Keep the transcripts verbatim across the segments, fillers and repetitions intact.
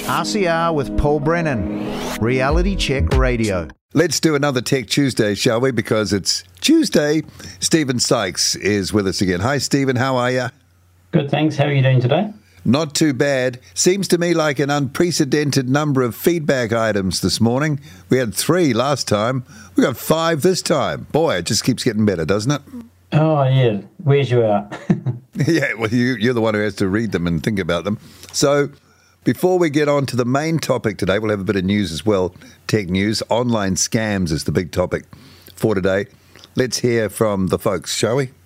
R C R with Paul Brennan, Reality Check Radio. Let's do another Tech Tuesday, shall we? Because it's Tuesday. Stephen Sykes is with us again. Hi, Stephen. How are you? Good, thanks. How are you doing today? Not too bad. Seems to me like an unprecedented number of feedback items this morning. We had three last time. We got five this time. Boy, it just keeps getting better, doesn't it? Oh, yeah. Where's you out? Yeah, well, you, you're the one who has to read them and think about them. So before we get on to the main topic today, we'll have a bit of news as well, tech news. Online scams is the big topic for today. Let's hear from the folks, shall we?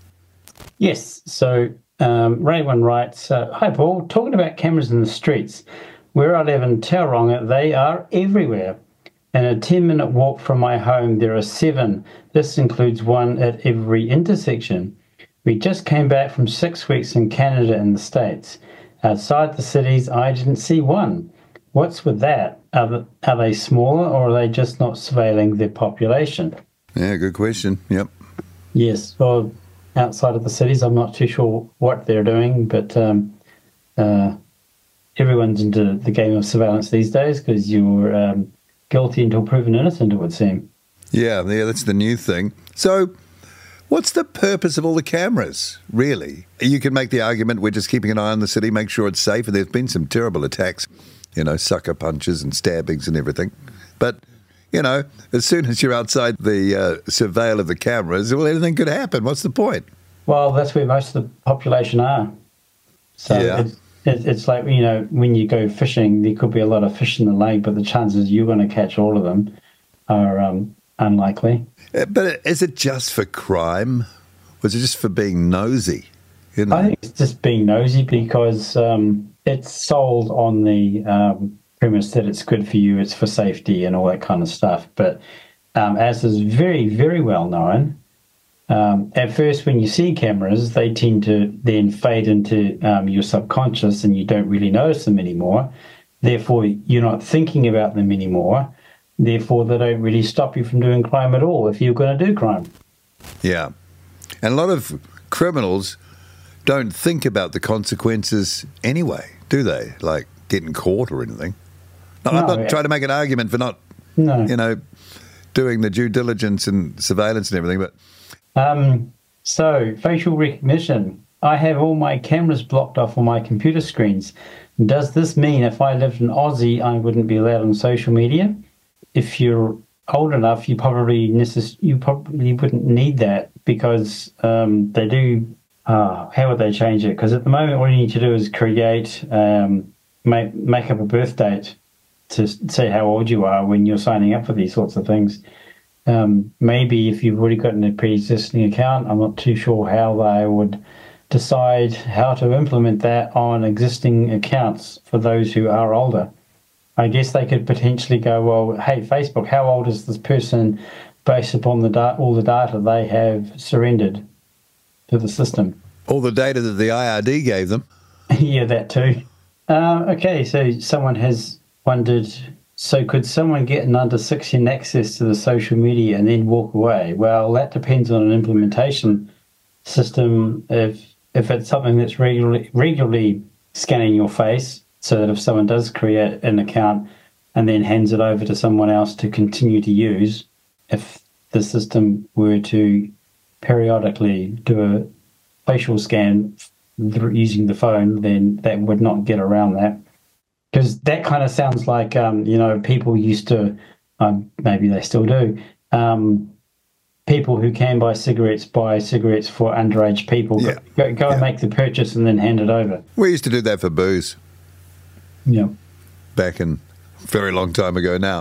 Yes. So um, Ray One writes, uh, hi, Paul. Talking about cameras in the streets. Where I live in Tauranga, they are everywhere. In a ten-minute walk from my home, there are seven. This includes one at every intersection. We just came back from six weeks in Canada and the States. Outside the cities, I didn't see one. What's with that? Are, the, are they smaller, or are they just not surveilling their population? Yeah, good question. Yep. Yes. Well, outside of the cities, I'm not too sure what they're doing, but um, uh, everyone's into the game of surveillance these days because you're um, guilty until proven innocent, it would seem. Yeah, yeah, that's the new thing. So what's the purpose of all the cameras, really? You can make the argument we're just keeping an eye on the city, make sure it's safe, and there's been some terrible attacks, you know, sucker punches and stabbings and everything. But, you know, as soon as you're outside the uh, surveil of the cameras, well, anything could happen. What's the point? Well, that's where most of the population are. So Yeah. it's, it, it's like, you know, when you go fishing, there could be a lot of fish in the lake, but the chances you're going to catch all of them are um, unlikely. Uh, But is it just for crime? Was it just for being nosy? You know? I think it's just being nosy because um, it's sold on the um, premise that it's good for you, it's for safety and all that kind of stuff. But um, as is very, very well known, um, at first when you see cameras, they tend to then fade into um, your subconscious and you don't really notice them anymore. Therefore, you're not thinking about them anymore. Therefore, they don't really stop you from doing crime at all if you're going to do crime. Yeah. And a lot of criminals don't think about the consequences anyway, do they? Like getting caught or anything. No, I'm No, not yeah. trying to make an argument for not, No. you know, doing the due diligence and surveillance and everything, but Um, so, facial recognition. I have all my cameras blocked off on my computer screens. Does this mean if I lived in Aussie, I wouldn't be allowed on social media? If you're old enough, you probably necess- you probably wouldn't need that because um, they do. Uh, how would they change it? Because at the moment, all you need to do is create, um, make make up a birth date to say how old you are when you're signing up for these sorts of things. Um, maybe if you've already got a pre-existing account, I'm not too sure how they would decide how to implement that on existing accounts for those who are older. I guess they could potentially go, well, hey, Facebook, how old is this person based upon the da- all the data they have surrendered to the system? all the data that the I R D gave them. Yeah, that too. Uh, okay, so someone has wondered, so could someone get an under sixteen access to the social media and then walk away? Well, that depends on an implementation system. If if it's something that's regularly regularly scanning your face, so that if someone does create an account and then hands it over to someone else to continue to use, if the system were to periodically do a facial scan using the phone, then that would not get around that. Because that kind of sounds like, um, you know, people used to, um, maybe they still do, um, people who can buy cigarettes buy cigarettes for underage people. Yeah. Go, go Yeah. and make the purchase and then hand it over. We used to do that for booze Yeah. back in a very long time ago now.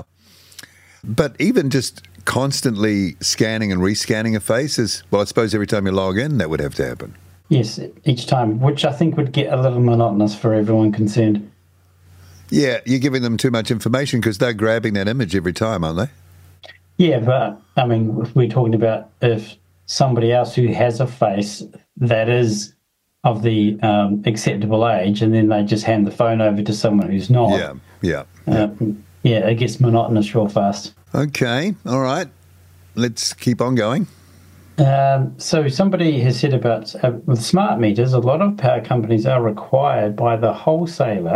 But even just constantly scanning and rescanning a face is, well, I suppose every time you log in, that would have to happen. Yes, each time, which I think would get a little monotonous for everyone concerned. Yeah, you're giving them too much information because they're grabbing that image every time, aren't they? Yeah, but I mean, if we're talking about if somebody else who has a face that is of the um, acceptable age, and then they just hand the phone over to someone who's not. Yeah, yeah. yeah. Uh, yeah, it gets monotonous real fast. Okay, all right. Let's keep on going. Um, so somebody has said about uh, with smart meters, a lot of power companies are required by the wholesaler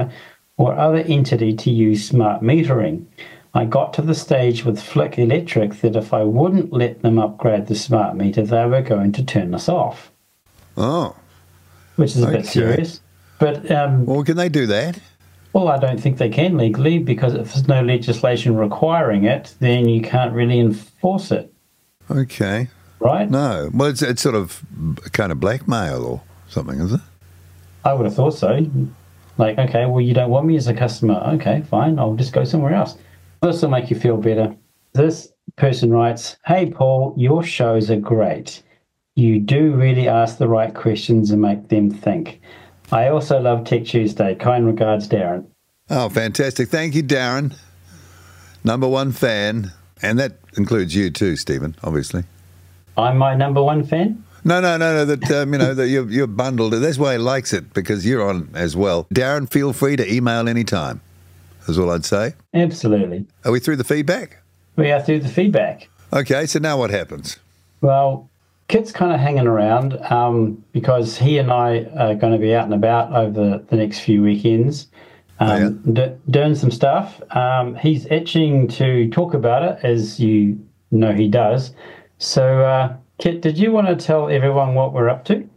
or other entity to use smart metering. I got to the stage with Flick Electric that if I wouldn't let them upgrade the smart meter, they were going to turn us off. Oh. Which is a okay. bit serious. But um, well, can they do that? Well, I don't think they can legally, because if there's no legislation requiring it, then you can't really enforce it. Okay. Right? No. Well, it's, it's sort of kind of blackmail or something, is it? I would have thought so. Like, okay, well, you don't want me as a customer. Okay, fine, I'll just go somewhere else. This will make you feel better. This person writes, "Hey, Paul, your shows are great. You do really ask the right questions and make them think. I also love Tech Tuesday. Kind regards, Darren." Oh, fantastic. Thank you, Darren. Number one fan. And that includes you too, Stephen, obviously. I'm my number one fan? No, no, no, no. That um, you know that you're, you're bundled. That's why he likes it, because you're on as well. Darren, feel free to email anytime. Is all I'd say. Absolutely. Are we through the feedback? We are through the feedback. Okay, so now what happens? Well, Kit's kind of hanging around um, because he and I are going to be out and about over the next few weekends, um, oh, yeah? d- doing some stuff. Um, he's itching to talk about it, as you know he does. So, uh, Kit, did you want to tell everyone what we're up to?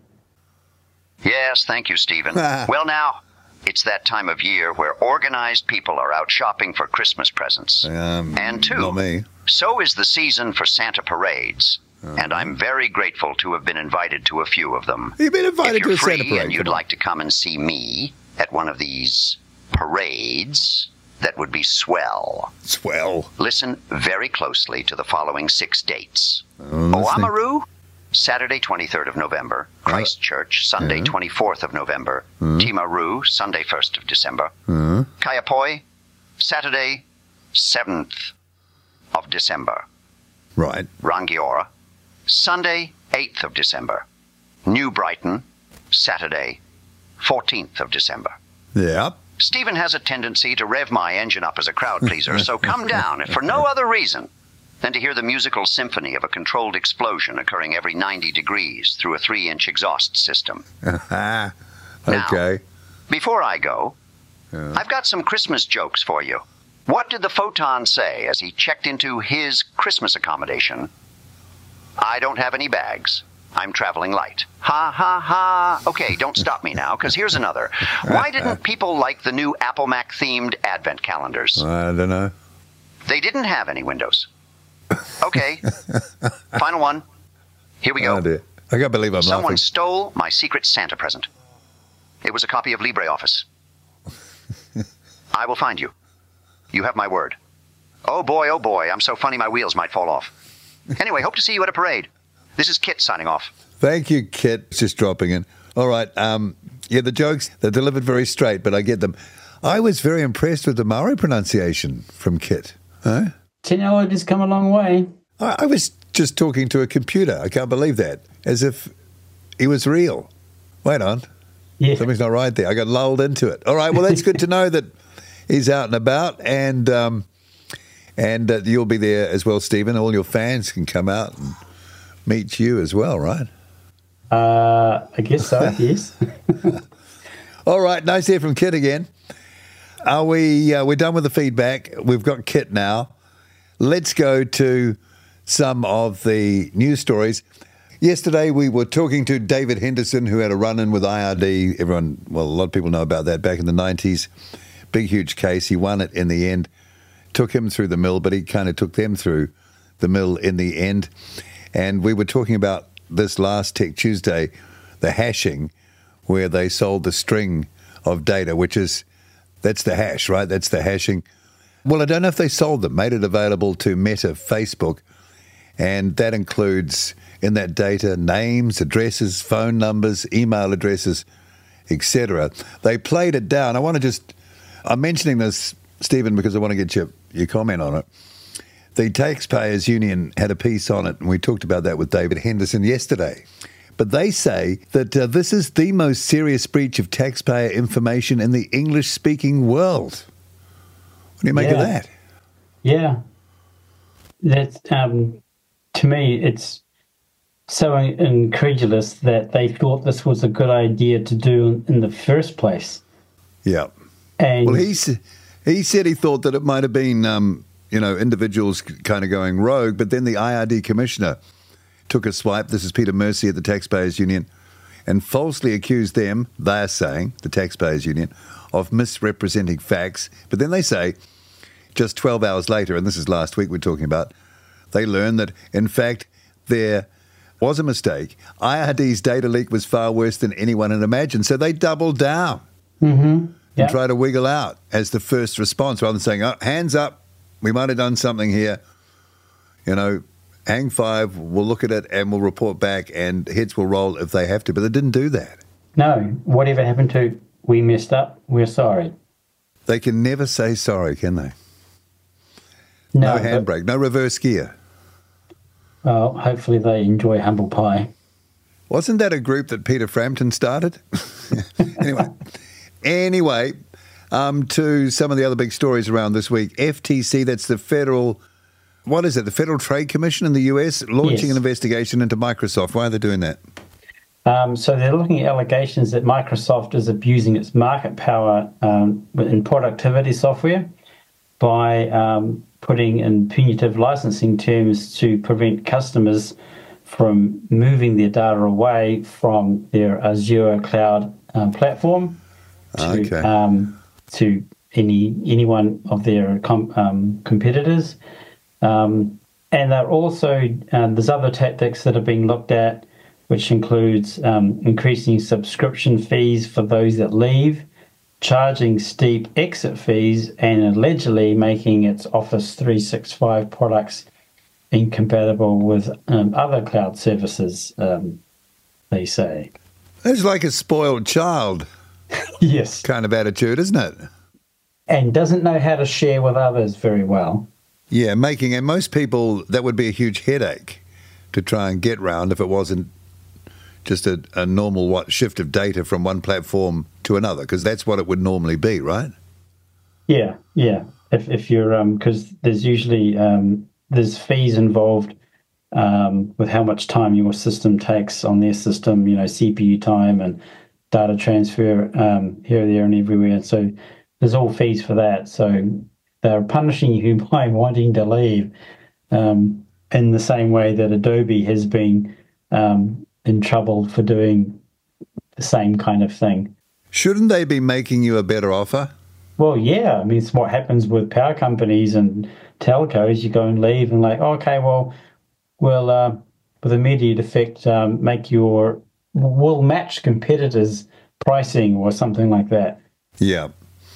Yes, thank you, Stephen. Well, now, it's that time of year where organized people are out shopping for Christmas presents. Um, and two, not me. So is the season for Santa parades. Uh, and I'm very grateful to have been invited to a few of them. You've been invited if to you're a free Santa parade. and you'd like to come and see me at one of these parades, that would be swell. Swell. Listen very closely to the following six dates. Oh, Oamaru, Saturday, twenty-third of November. Christchurch, Sunday, yeah. twenty-fourth of November. Mm. Timaru, Sunday, first of December. Mm. Kaiapoi, Saturday, seventh of December. Right. Rangiora, Sunday, eighth of December. New Brighton, Saturday, fourteenth of December. Yep. Stephen has a tendency to rev my engine up as a crowd pleaser, so come down, if for no other reason than to hear the musical symphony of a controlled explosion occurring every ninety degrees through a three-inch exhaust system. okay. Now, before I go, yeah. I've got some Christmas jokes for you. What did the photon say as he checked into his Christmas accommodation? "I don't have any bags. I'm traveling light." Ha, ha, ha. Okay, don't stop me now, because here's another. Why didn't people like the new Apple Mac-themed Advent calendars? I don't know. They didn't have any windows. Okay. Final one. Here we go. Oh, dear. I can't believe I'm Someone laughing. stole my secret Santa present. It was a copy of LibreOffice. I will find you. You have my word. Oh, boy, oh, boy. I'm so funny my wheels might fall off. Anyway, hope to see you at a parade. This is Kit signing off. Thank you, Kit. Just dropping in. All right. Um, yeah, the jokes, they're delivered very straight, but I get them. I was very impressed with the Maori pronunciation from Kit. Huh? Technology's come a long way. I, I was just talking to a computer. I can't believe that. As if he was real. Wait on. Yeah. Something's not right there. I got lulled into it. All right. Well, that's good to know that he's out and about, and um, and uh, you'll be there as well, Stephen. All your fans can come out and meet you as well, right? Uh, I guess so, yes. All right, nice to hear from Kit again. Are we, uh, we're done with the feedback. We've got Kit now. Let's go to some of the news stories. Yesterday we were talking to David Henderson, who had a run-in with I R D. Everyone, well, a lot of people know about that back in the nineties. Big, huge case. He won it in the end. Took him through the mill, but he kind of took them through the mill in the end. And we were talking about this last Tech Tuesday, the hashing, where they sold the string of data, which is, that's the hash, right? That's the hashing. Well, I don't know if they sold them, made it available to Meta, Facebook, and that includes in that data names, addresses, phone numbers, email addresses, et cetera. They played it down. I want to just, I'm mentioning this, Stephen, because I want to get your, your comment on it. The Taxpayers Union had a piece on it, and we talked about that with David Henderson yesterday. But they say that uh, this is the most serious breach of taxpayer information in the English-speaking world. What do you make yeah. of that? Yeah. That's, um, to me, it's so incredulous that they thought this was a good idea to do in the first place. Yeah. And Well, he, s- he said he thought that it might have been, um, you know, individuals kind of going rogue, but then the I R D commissioner took a swipe. This is Peter Mercy at the Taxpayers Union, and falsely accused them, they're saying, the Taxpayers Union, of misrepresenting facts. But then they say, just twelve hours later, and this is last week we're talking about, they learned that, in fact, there was a mistake. I R D's data leak was far worse than anyone had imagined. So they doubled down mm-hmm. yeah. and try to wiggle out as the first response, rather than saying, oh, hands up, we might have done something here. You know, hang five, we'll look at it and we'll report back, and heads will roll if they have to. But they didn't do that. No, whatever happened to, we messed up, we're sorry. They can never say sorry, can they? No, No handbrake, no reverse gear. Well, hopefully they enjoy humble pie. Wasn't that a group that Peter Frampton started? anyway, anyway, um, to some of the other big stories around this week. F T C, that's the federal, what is it, the Federal Trade Commission in the U S, launching Yes. an investigation into Microsoft. Why are they doing that? Um, so they're looking at allegations that Microsoft is abusing its market power um, in productivity software by um, putting in punitive licensing terms to prevent customers from moving their data away from their Azure cloud um, platform to, Okay. um, to any any one of their com- um, competitors. Um, and they're also, um, there's other tactics that are being looked at, which includes um, increasing subscription fees for those that leave, charging steep exit fees, and allegedly making its Office three sixty-five products incompatible with um, other cloud services, um, they say. It's like a spoiled child Yes. kind of attitude, isn't it? And doesn't know how to share with others very well. Yeah, making, and most people, that would be a huge headache to try and get round if it wasn't just a, a normal what shift of data from one platform to another, because that's what it would normally be, right? Yeah, yeah. If if you're um, because there's usually um, there's fees involved um, with how much time your system takes on their system. You know, C P U time and data transfer um, here, there, and everywhere. So there's all fees for that. So they're punishing you by wanting to leave um, in the same way that Adobe has been um, in trouble for doing the same kind of thing. Shouldn't they be making you a better offer? Well, yeah. I mean, it's what happens with power companies and telcos. You go and leave and like, okay, well, we'll, uh, with immediate effect, um, make your, we'll match competitors' pricing or something like that. Yeah.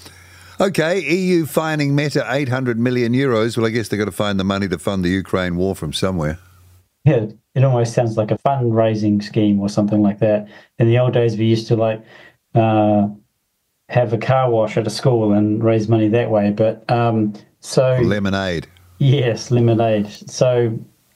Okay, E U fining Meta eight hundred million euros. Well, I guess they've got to find the money to fund the Ukraine war from somewhere. Yeah, it almost sounds like a fundraising scheme or something like that. In the old days, we used to like uh, have a car wash at a school and raise money that way. But um, so Lemonade. yes, lemonade. So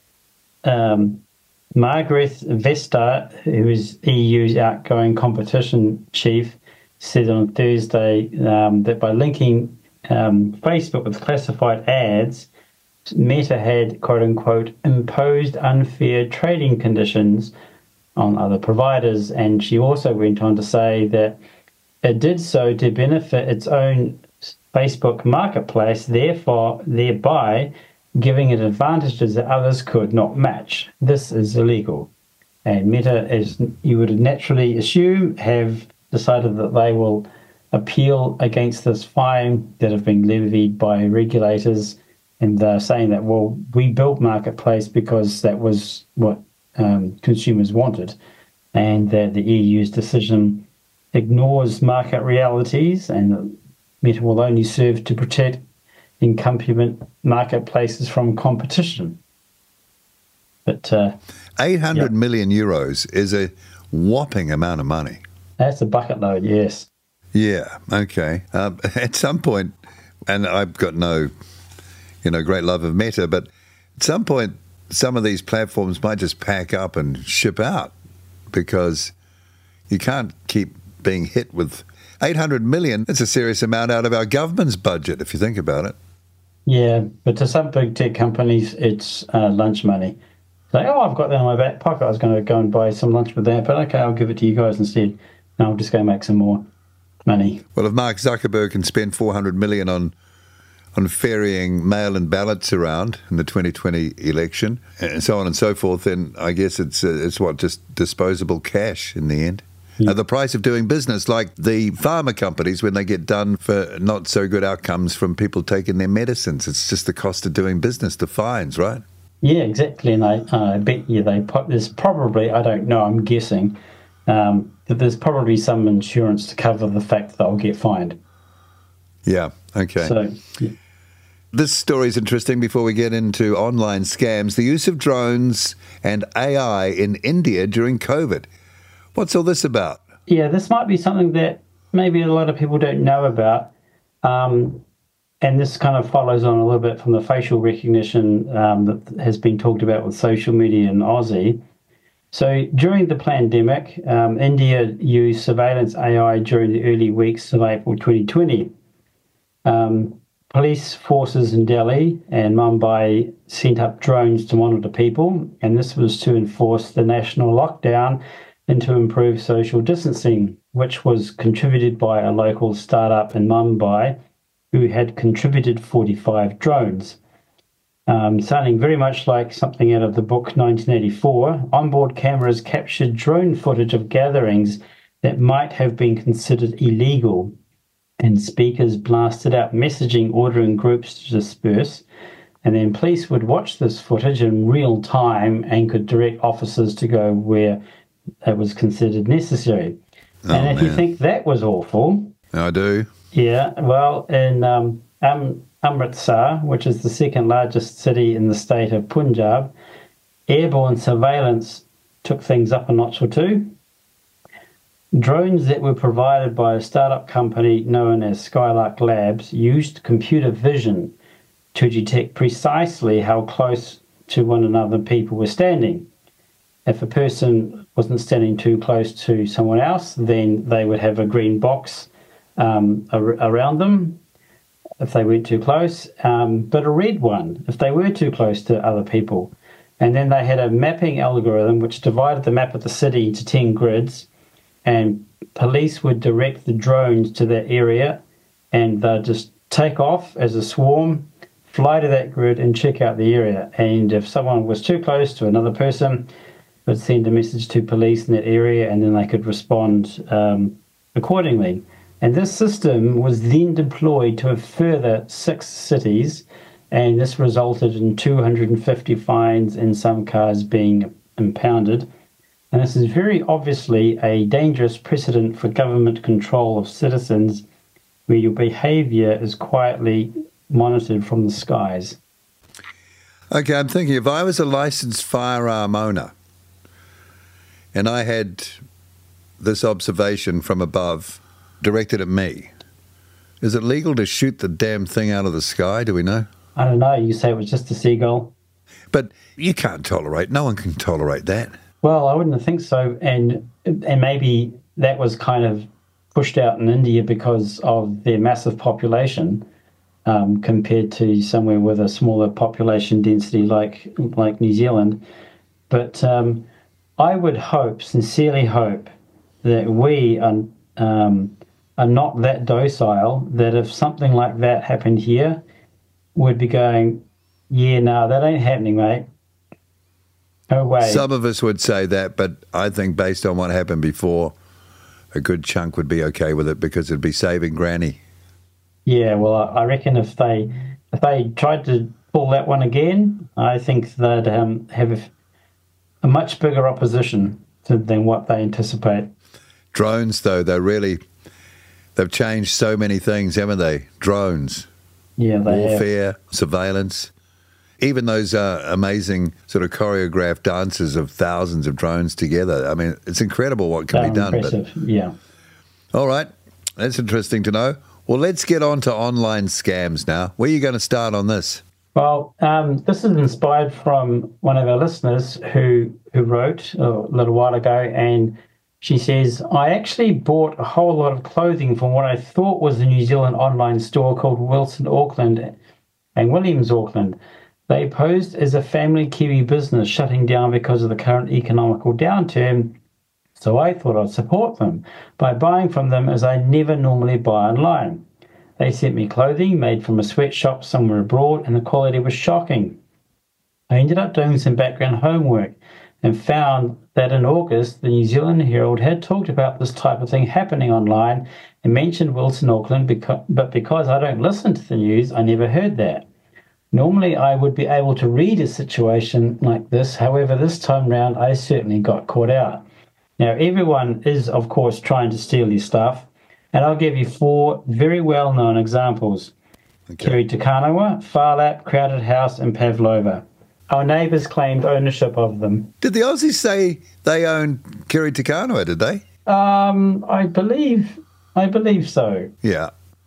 um, Margaret Vestager, who is E U's outgoing competition chief, said on Thursday um, that by linking um, Facebook with classified ads, Meta had, quote-unquote, imposed unfair trading conditions on other providers. And she also went on to say that it did so to benefit its own Facebook marketplace, therefore, thereby giving it advantages that others could not match. This is illegal. And Meta, as you would naturally assume, have decided that they will appeal against this fine that have been levied by regulators. And they're saying that, well, we built Marketplace because that was what um, consumers wanted, and that the E U's decision ignores market realities, and Meta will only serve to protect incumbent marketplaces from competition. But uh, eight hundred yeah. million euros is a whopping amount of money. That's a bucket load, yes. Yeah, okay. Um, at some point, and I've got no, you know, great love of Meta, but at some point, some of these platforms might just pack up and ship out, because you can't keep being hit with eight hundred million. That's a serious amount out of our government's budget, if you think about it. Yeah, but to some big tech companies, it's uh, lunch money. Like, oh, I've got that in my back pocket. I was going to go and buy some lunch with that, but okay, I'll give it to you guys instead. No, I'll just go make some more. money. Well, if Mark Zuckerberg can spend four hundred million dollars on on ferrying mail-in ballots around in the twenty twenty election and so on and so forth, then I guess it's, uh, it's what, just disposable cash in the end? Yeah. Uh, the price of doing business, like the pharma companies when they get done for not so good outcomes from people taking their medicines. It's just the cost of doing business, the fines, right? Yeah, exactly. And I, uh, I bet you they put, there's probably, I don't know, I'm guessing, um, that there's probably some insurance to cover the fact that they'll get fined. Yeah, okay. So, yeah. This story is interesting before we get into online scams. The use of drones and A I in India during COVID. What's all this about? Yeah, this might be something that maybe a lot of people don't know about. Um, and this kind of follows on a little bit from the facial recognition um, that has been talked about with social media in Aussie. So during the pandemic, um, India used surveillance A I during the early weeks of April twenty twenty. Um, Police forces in Delhi and Mumbai sent up drones to monitor people, and this was to enforce the national lockdown and to improve social distancing, which was contributed by a local startup in Mumbai who had contributed forty-five drones. Um, sounding very much like something out of the book nineteen eighty-four, onboard cameras captured drone footage of gatherings that might have been considered illegal, and speakers blasted out messaging ordering groups to disperse, and then police would watch this footage in real time and could direct officers to go where it was considered necessary. Oh, and if man. you think that was awful... I do. Yeah, well, in um, um, Amritsar, which is the second largest city in the state of Punjab, airborne surveillance took things up a notch or two. Drones that were provided by a startup company known as Skylark Labs used computer vision to detect precisely how close to one another people were standing. If a person wasn't standing too close to someone else, then they would have a green box um, ar- around them if they weren't too close, um, but a red one if they were too close to other people. And then they had a mapping algorithm which divided the map of the city into ten grids, and police would direct the drones to that area, and they'd just take off as a swarm, fly to that grid and check out the area. And if someone was too close to another person, it would send a message to police in that area, and then they could respond um, accordingly. And this system was then deployed to a further six cities, and this resulted in two hundred fifty fines and some cars being impounded. And this is very obviously a dangerous precedent for government control of citizens, where your behaviour is quietly monitored from the skies. Okay, I'm thinking if I was a licensed firearm owner and I had this observation from above directed at me, is it legal to shoot the damn thing out of the sky? Do we know? I don't know. You say it was just a seagull. But you can't tolerate, no one can tolerate that. Well, I wouldn't think so, and and maybe that was kind of pushed out in India because of their massive population um, compared to somewhere with a smaller population density like like New Zealand. But um, I would hope, sincerely hope, that we are, um, are not that docile, that if something like that happened here, we'd be going, yeah, no, that ain't happening, mate. No way. Some of us would say that, but I think based on what happened before, a good chunk would be okay with it because it'd be saving Granny. Yeah, well, I reckon if they if they tried to pull that one again, I think they'd um, have a, a much bigger opposition to, than what they anticipate. Drones, though, they're really, they've changed so many things, haven't they? Drones. Yeah, they Warfare, have. surveillance. Even those uh, amazing sort of choreographed dances of thousands of drones together. I mean, it's incredible what can They're be done. impressive, But, yeah. all right, that's interesting to know. Well, let's get on to online scams now. Where are you going to start on this? Well, um, this is inspired from one of our listeners who, who wrote a little while ago, and she says, I actually bought a whole lot of clothing from what I thought was a New Zealand online store called Wilson Auckland and Williams Auckland. They posed as a family Kiwi business shutting down because of the current economical downturn, So I thought I'd support them by buying from them, as I never normally buy online. They sent me clothing made from a sweatshop somewhere abroad, and the quality was shocking. I ended up doing some background homework and found that in August, the New Zealand Herald had talked about this type of thing happening online and mentioned Wilson, Auckland, beca- but because I don't listen to the news, I never heard that. Normally, I would be able to read a situation like this. However, this time round, I certainly got caught out. Now, everyone is, of course, trying to steal your stuff, and I'll give you four very well-known examples. Okay. Kiri Te Kanawa, Farlap, Crowded House, and Pavlova. Our neighbours claimed ownership of them. Did the Aussies say they own Kiri Te Kanawa, did they? Um, I believe, I believe so. Yeah.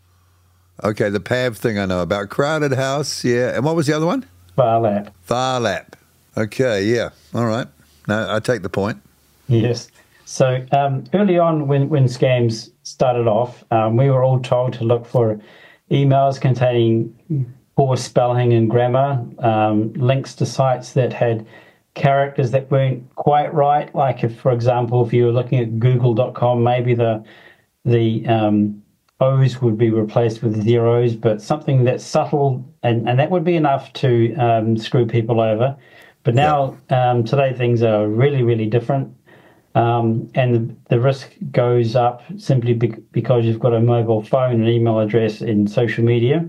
Okay, the Pav thing I know about. Crowded House, yeah. And what was the other one? Farlap. Farlap. Okay, yeah. All right. No, I take the point. Yes. So um, early on, when, when scams started off, um, we were all told to look for emails containing poor spelling and grammar, um, links to sites that had characters that weren't quite right. Like, if, for example, if you were looking at google dot com, maybe the the um, O's would be replaced with zeros, but something that's subtle, and, and that would be enough to um, screw people over. But now, yeah. um, today, things are really, really different. Um, and the, the risk goes up simply be- because you've got a mobile phone, an email address, and social media.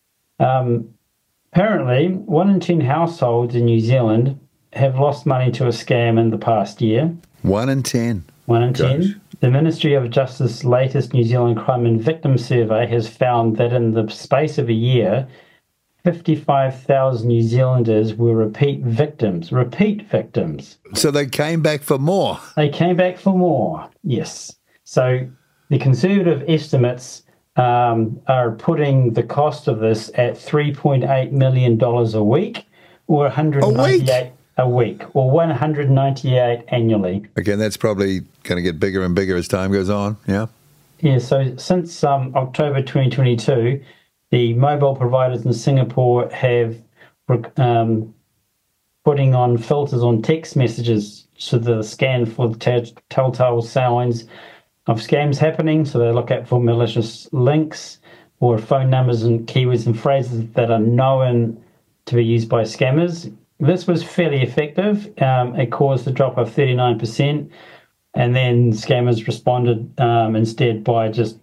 Um, apparently, one in ten households in New Zealand have lost money to a scam in the past year. One in ten. One in Gosh. ten. The Ministry of Justice's latest New Zealand Crime and Victim Survey has found that in the space of a year, fifty-five thousand New Zealanders were repeat victims. Repeat victims. So they came back for more. They came back for more, yes. So the conservative estimates um, are putting the cost of this at three point eight million dollars a week, or one hundred ninety-eight a week, or one hundred ninety-eight annually. Again, that's probably going to get bigger and bigger as time goes on, yeah? Yeah, so since um, October twenty twenty-two, the mobile providers in Singapore have um, putting on filters on text messages so they scan for the t- telltale signs of scams happening. So they look at for malicious links or phone numbers and keywords and phrases that are known to be used by scammers. This was fairly effective. Um, it caused a drop of thirty-nine percent, and then scammers responded um, instead by just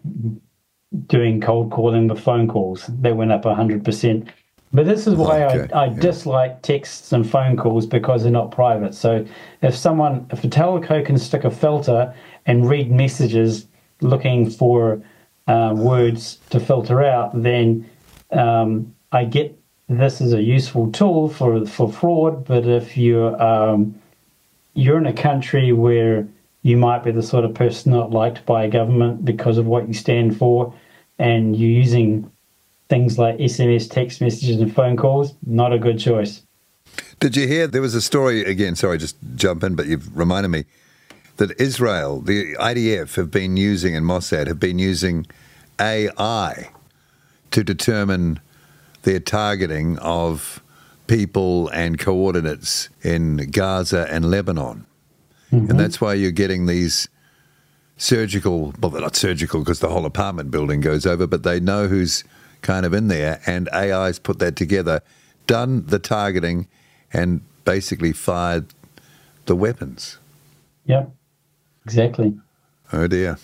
doing cold calling with phone calls. They went up one hundred percent. But this is why okay. I, I yeah. dislike texts and phone calls, because they're not private. So if someone, if a telco can stick a filter and read messages looking for uh, words to filter out, then um, I get this is a useful tool for for fraud. But if you're um, you're in a country where you might be the sort of person not liked by a government because of what you stand for, and you're using things like S M S, text messages, and phone calls, not a good choice. Did you hear there was a story, again, sorry, just jump in, but you've reminded me, that Israel, the I D F have been using, and Mossad have been using A I to determine their targeting of people and coordinates in Gaza and Lebanon. Mm-hmm. And that's why you're getting these surgical, well, they're not surgical because the whole apartment building goes over, but they know who's kind of in there, and A I's put that together, done the targeting, and basically fired the weapons. Yep, exactly. Oh, dear.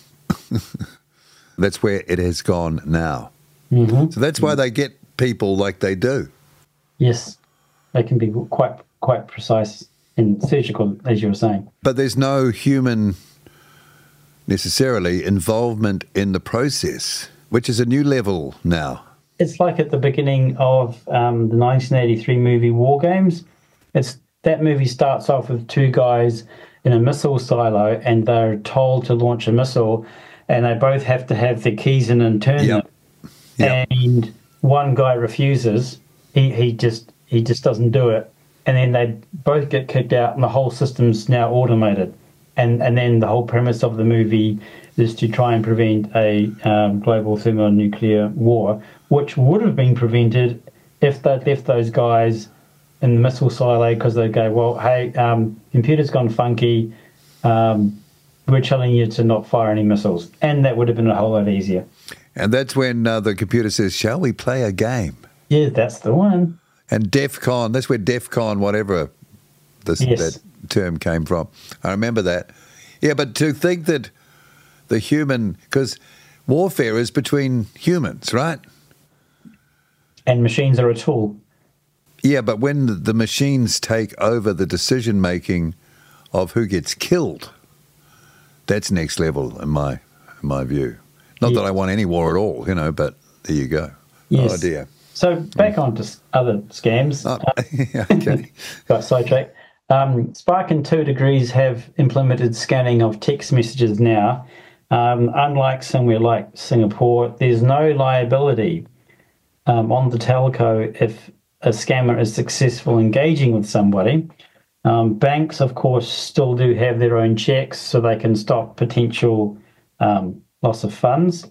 That's where it has gone now. Mm-hmm. So that's why they get people like they do. Yes, they can be quite quite precise and surgical, as you were saying. But there's no human necessarily involvement in the process, which is a new level now. It's like at the beginning of um, the nineteen eighty-three movie War Games. It's that movie starts off with two guys in a missile silo, and they're told to launch a missile, and they both have to have their keys in and turn yep. them. Yep. And one guy refuses. He he just he just doesn't do it, and then they both get kicked out, and the whole system's now automated. And and then the whole premise of the movie is to try and prevent a um, global thermonuclear war, which would have been prevented if they'd left those guys in the missile silo, because they'd go, well, hey, um, computer's gone funky, um, we're telling you to not fire any missiles. And that would have been a whole lot easier. And that's when uh, the computer says, shall we play a game? Yeah, that's the one. And DEFCON, that's where DEFCON, whatever this, Yes. that term came from. I remember that. Yeah, but to think that the human, because warfare is between humans, right? And machines are a tool. Yeah, but when the machines take over the decision-making of who gets killed, that's next level in my in my view. Not Yeah. that I want any war at all, you know, but there you go. Yes. Oh, dear. So back on to s- other scams. Oh, Uh, yeah, okay. got sidetracked. Um, Spark and Two Degrees have implemented scanning of text messages now. Um, unlike somewhere like Singapore, there's no liability um, on the telco if a scammer is successful engaging with somebody. Um, banks, of course, still do have their own checks so they can stop potential um, loss of funds.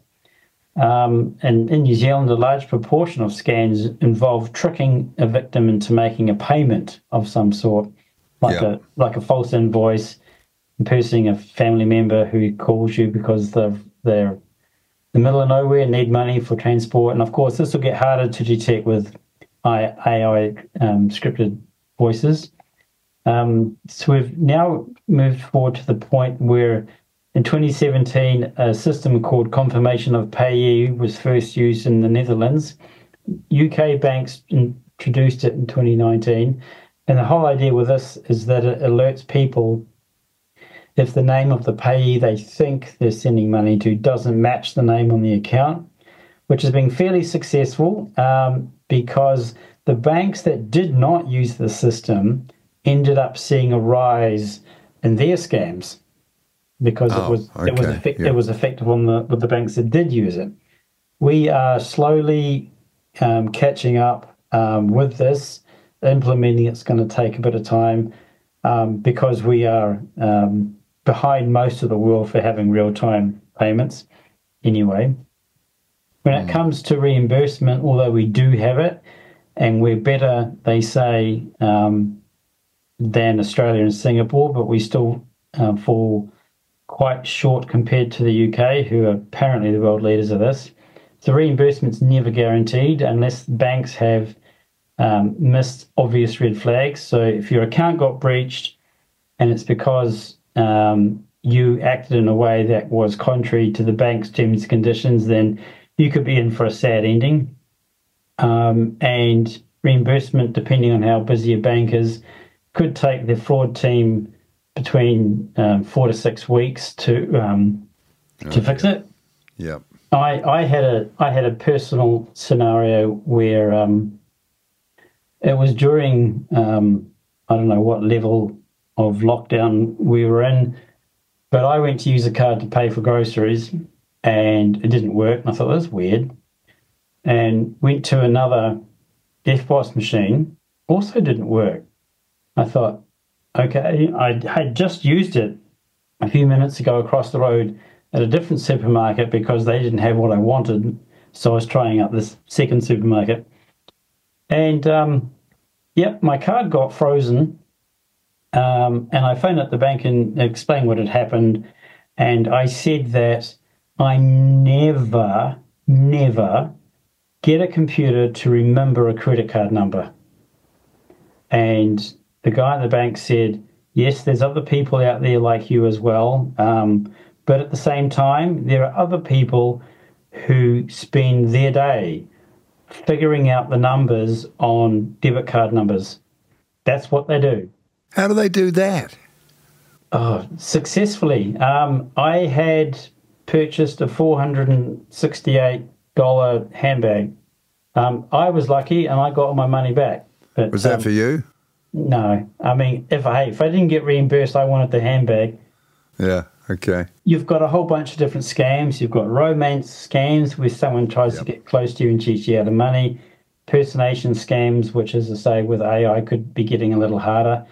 Um, and in New Zealand, a large proportion of scams involve tricking a victim into making a payment of some sort, like Yeah. a like a false invoice, impersonating a family member who calls you because they're they're in the middle of nowhere, need money for transport, and of course this will get harder to detect with A I um, scripted voices. Um, so we've now moved forward to the point where in twenty seventeen, a system called Confirmation of Payee was first used in the Netherlands. U K banks introduced it in twenty nineteen. And the whole idea with this is that it alerts people if the name of the payee they think they're sending money to doesn't match the name on the account, which has been fairly successful um, because the banks that did not use the system ended up seeing a rise in their scams because Oh, it was it was okay, effect, yeah. it was effective on the with the banks that did use it. We are slowly um, catching up um, with this. Implementing it's going to take a bit of time um, because we are um, behind most of the world for having real-time payments anyway. When it comes to reimbursement, although we do have it, and we're better, they say, um, than Australia and Singapore, but we still uh, fall quite short compared to the U K, who are apparently the world leaders of this. So reimbursement's never guaranteed unless banks have um, missed obvious red flags. So if your account got breached and it's because um, you acted in a way that was contrary to the bank's terms and conditions, then you could be in for a sad ending. Um, and reimbursement, depending on how busy a bank is, could take the fraud team between um, four to six weeks to um, to fix it. Yep. I, I had a I had a personal scenario where um, it was during um, I don't know what level of lockdown we were in, but I went to use a card to pay for groceries and it didn't work. And I thought that's weird, and went to another F B O S machine, also didn't work. I thought, okay, I had just used it a few minutes ago across the road at a different supermarket because they didn't have what I wanted. So I was trying out this second supermarket. And, um, yep, my card got frozen. Um, and I phoned up the bank and explained what had happened. And I said that I never, never get a computer to remember a credit card number. And the guy at the bank said, yes, there's other people out there like you as well. Um, but at the same time, there are other people who spend their day figuring out the numbers on debit card numbers. That's what they do. How do they do that? Oh, successfully. Um, I had purchased a four hundred sixty-eight dollars handbag. Um, I was lucky and I got all my money back. But, Was that um, for you? No. I mean, if I, hey, if I didn't get reimbursed, I wanted the handbag. Yeah, okay. You've got a whole bunch of different scams. You've got romance scams where someone tries Yep. to get close to you and cheats you out of money. Impersonation scams, which, as I say, with A I could be getting a little harder.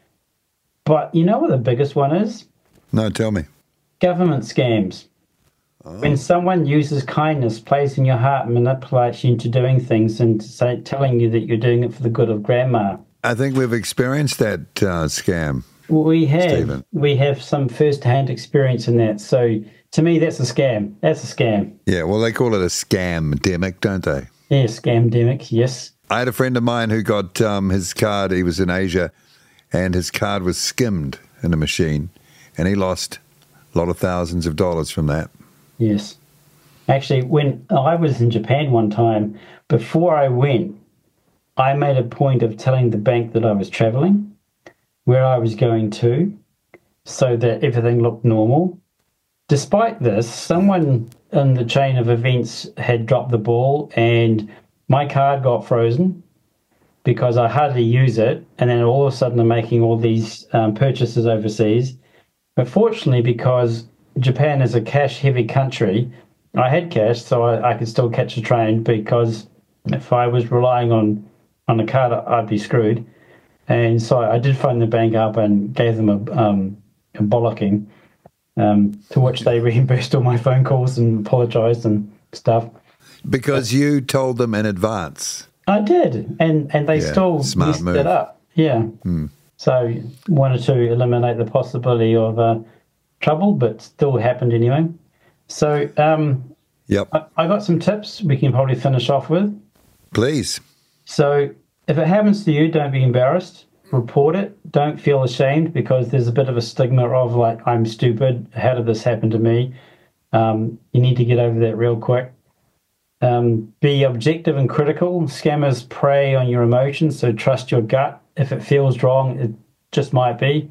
But you know what the biggest one is? No, tell me. Government scams. Oh. When someone uses kindness, plays in your heart, manipulates you into doing things and say, telling you that you're doing it for the good of grandma. I think we've experienced that uh, scam We have Stephen? we have some first-hand experience in that. So to me, that's a scam. That's a scam. Yeah, well, they call it a scam-demic, don't they? Yeah, scam-demic, yes. I had a friend of mine who got um, his card, he was in Asia, and his card was skimmed in a machine, and he lost a lot of thousands of dollars from that. Yes. Actually, when I was in Japan one time, before I went, I made a point of telling the bank that I was traveling, where I was going to, so that everything looked normal. Despite this, someone in the chain of events had dropped the ball and my card got frozen because I hardly use it, and then all of a sudden I'm making all these um, purchases overseas. But fortunately, because Japan is a cash-heavy country, I had cash, so I, I could still catch a train, because if I was relying on, on a card, I'd be screwed. And so I did phone the bank up and gave them a, um, a bollocking, um, to which they reimbursed all my phone calls and apologised and stuff. Because you told them in advance. I did, and, and they Yeah, still smart messed move. it up. Yeah. Hmm. So wanted to eliminate the possibility of uh, trouble, but still happened anyway. So um, Yep. I, I got some tips we can probably finish off with. Please. So if it happens to you, don't be embarrassed. Report it. Don't feel ashamed, because there's a bit of a stigma of, like, I'm stupid. How did this happen to me? Um, you need to get over that real quick. Um, be objective and critical. Scammers prey on your emotions, so trust your gut. If it feels wrong, it just might be.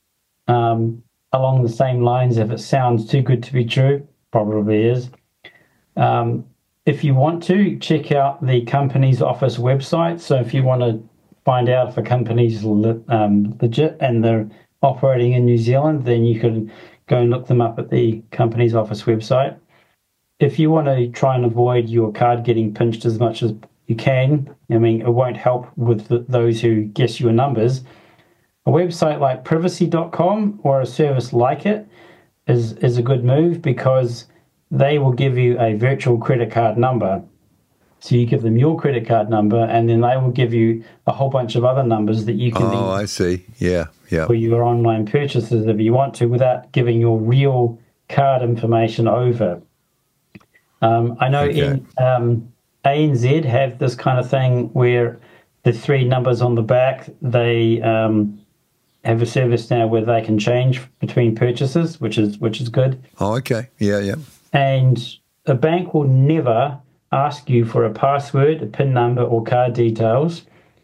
Um, along the same lines, if it sounds too good to be true, probably is. Um, if you want to, check out the company's office website. So if you want to find out if a company's le- um, legit and they're operating in New Zealand, then you can go and look them up at the company's office website. If you want to try and avoid your card getting pinched as much as you can, I mean, it won't help with the, those who guess your numbers. A website like privacy dot com or a service like it is, is a good move, because they will give you a virtual credit card number. So you give them your credit card number, and then they will give you a whole bunch of other numbers that you can Oh, then I see. Yeah, yeah. for your online purchases if you want to, without giving your real card information over. Um, I know Okay. in um, A N Z have this kind of thing where the three numbers on the back, they um, have a service now where they can change between purchases, which is which is good. Oh, okay. Yeah, yeah. And a bank will never ask you for a password, a PIN number, or card details.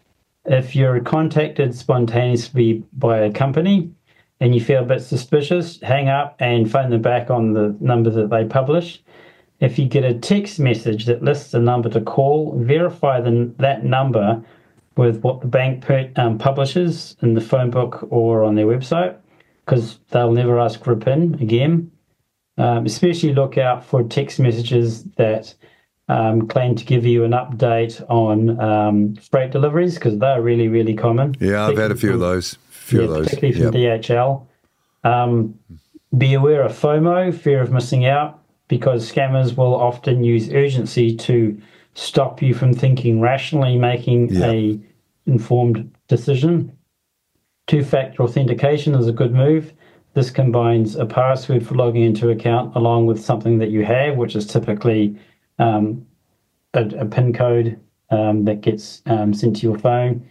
If you're contacted spontaneously by a company and you feel a bit suspicious, hang up and phone them back on the number that they publish. If you get a text message that lists a number to call, verify the, that number with what the bank per, um, publishes in the phone book or on their website, because they'll never ask for a PIN again. Um, especially look out for text messages that um, claim to give you an update on um, freight deliveries, because they're really, really common. Yeah, I've had a few of those. few Yeah, of those. particularly from Yep. D H L. Um, be aware of FOMO, fear of missing out, because scammers will often use urgency to stop you from thinking rationally, making Yeah. a informed decision. Two-factor authentication is a good move. This combines a password for logging into an account along with something that you have, which is typically um, a, a PIN code um, that gets um, sent to your phone.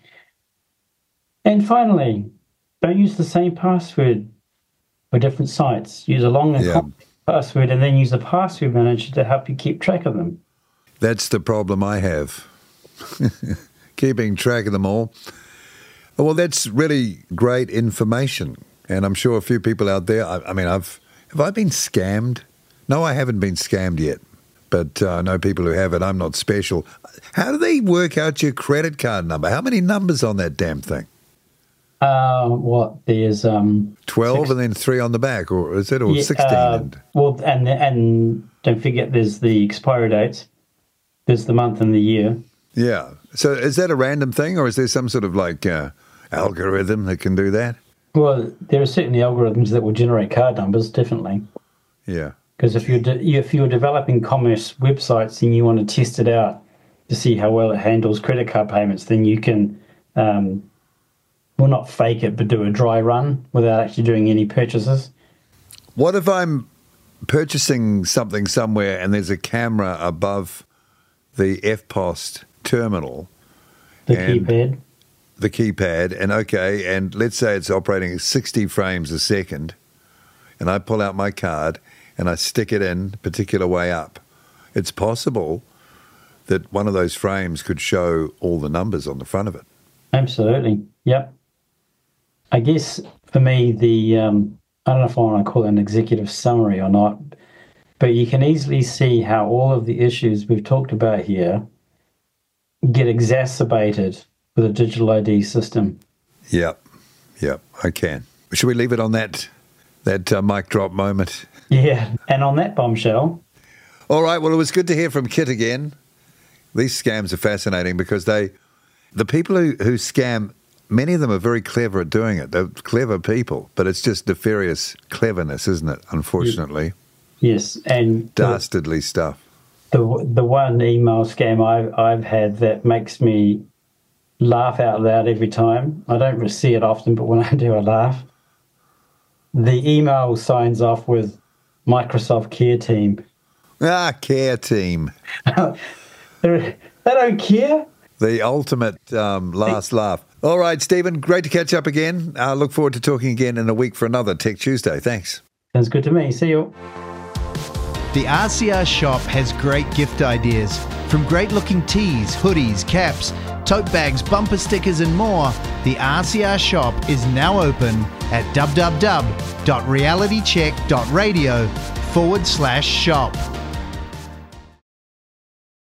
And finally, don't use the same password for different sites. Use a long and Yeah. complex password, and then use a password manager to help you keep track of them. That's the problem I have. Keeping track of them all. Well, that's really great information. And I'm sure a few people out there, I, I mean, I've have I been scammed? No, I haven't been scammed yet. But uh, I know people who have it. I'm not special. How do they work out your credit card number? How many numbers on that damn thing? Uh, what there's um twelve six- and then three on the back, or is it, or yeah, sixteen? uh, and, well, and and don't forget there's the expiry dates. There's the month and the year. yeah. So is that a random thing, or is there some sort of like uh, algorithm that can do that? Well, there are certainly algorithms that will generate card numbers, definitely. Yeah. Because if you're de- if you're developing commerce websites and you want to test it out to see how well it handles credit card payments, then you can um, well, not fake it, but do a dry run without actually doing any purchases. What if I'm purchasing something somewhere and there's a camera above the F P O S terminal? The and keypad. The keypad, and okay, and let's say it's operating at sixty frames a second, and I pull out my card and I stick it in a particular way up. It's possible that one of those frames could show all the numbers on the front of it. Absolutely. Yep. I guess for me, the um, I don't know if I want to call it an executive summary or not, but you can easily see how all of the issues we've talked about here get exacerbated with a digital I D system. Yep. Yep. I can. Should we leave it on that that uh, mic drop moment? Yeah. And on that bombshell. All right. Well, it was good to hear from Kit again. These scams are fascinating because they, the people who, who scam, many of them are very clever at doing it. They're clever people, but it's just nefarious cleverness, isn't it? Unfortunately. Yes. And dastardly the, stuff. The the one email scam I've, I've had that makes me laugh out loud every time. I don't see it often, but when I do, I laugh. The email signs off with Microsoft Care Team. Ah, Care Team. They don't care. The ultimate um, last laugh. All right, Stephen, great to catch up again. I uh, look forward to talking again in a week for another Tech Tuesday. Thanks. Sounds good to me. See you. The R C R shop has great gift ideas. From great-looking tees, hoodies, caps, tote bags, bumper stickers and more, the R C R shop is now open at www.realitycheck.radio forward slash shop.